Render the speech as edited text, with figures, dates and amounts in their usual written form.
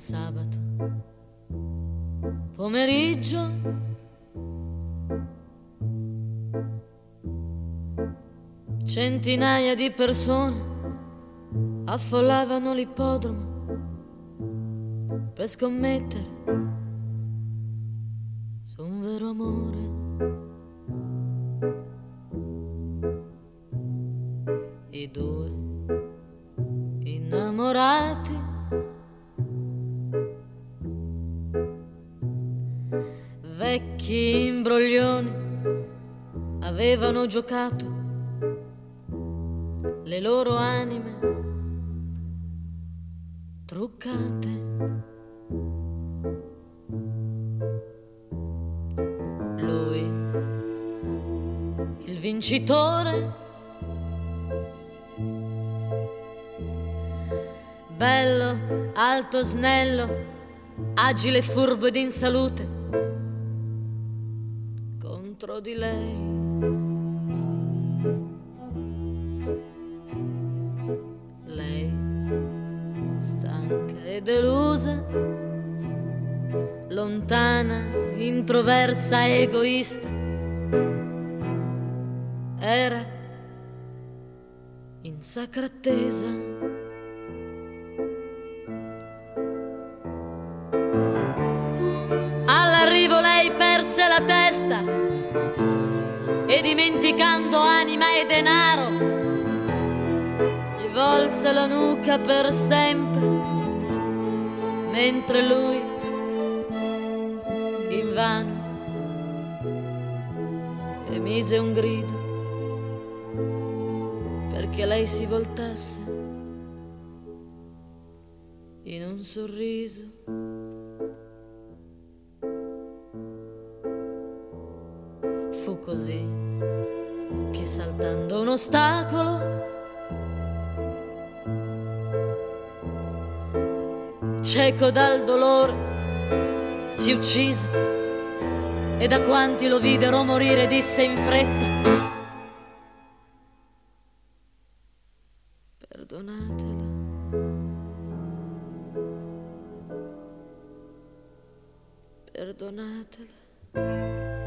sabato pomeriggio centinaia di persone affollavano l'ippodromo per scommettere su un vero amore. I due innamorati vecchi imbroglioni avevano giocato le loro anime truccate. Lui, il vincitore, bello, alto, snello, agile, furbo ed in salute, contro di lei. Lei, stanca e delusa, lontana, introversa, egoista, era in sacra attesa. All'arrivo lei perse la testa e dimenticando anima e denaro gli volse la nuca per sempre, mentre lui invano emise un grido perché lei si voltasse in un sorriso. Fu così che saltando un ostacolo cieco dal dolore si uccise e da quanti lo videro morire disse in fretta: perdonatela. Perdonatela.